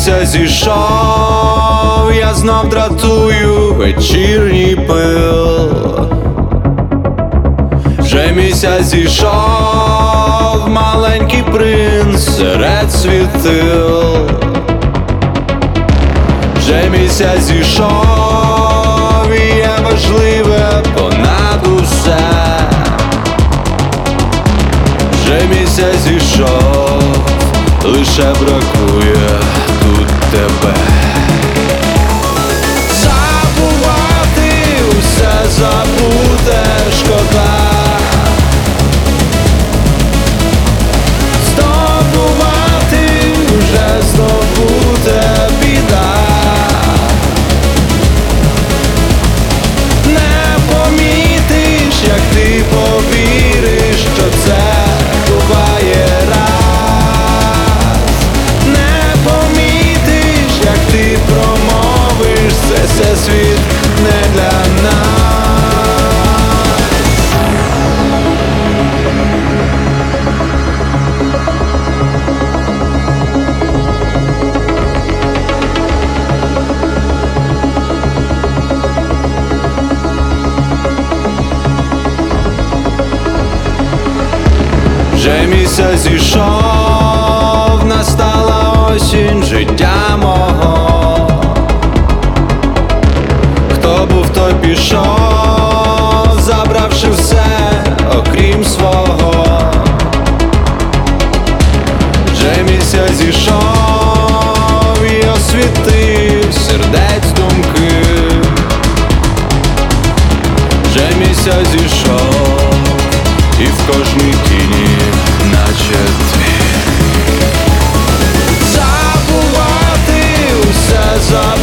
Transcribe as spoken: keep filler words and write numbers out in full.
місяць зійшов, я знов дратую вечірній пил. Вже місяць зійшов, маленький принц серед світил. Вже місяць зійшов, і є важливе понад усе. Вже місяць зійшов, лише бракує тут тебе. Забувати усе забуде шкода. Здобувати вже здобуде біда. Не помітиш, як ти повіриш, що це буває раз. Не помітиш, як ти промовиш, це все світ не для нас. Вже місяць зійшов, настала осінь життя мого. Хто був, той пішов, забравши все, окрім свого. Вже місяць зійшов і освітив сердець думки. Вже місяць зійшов, і в кожній тіні наче твір. Забувати усе забути.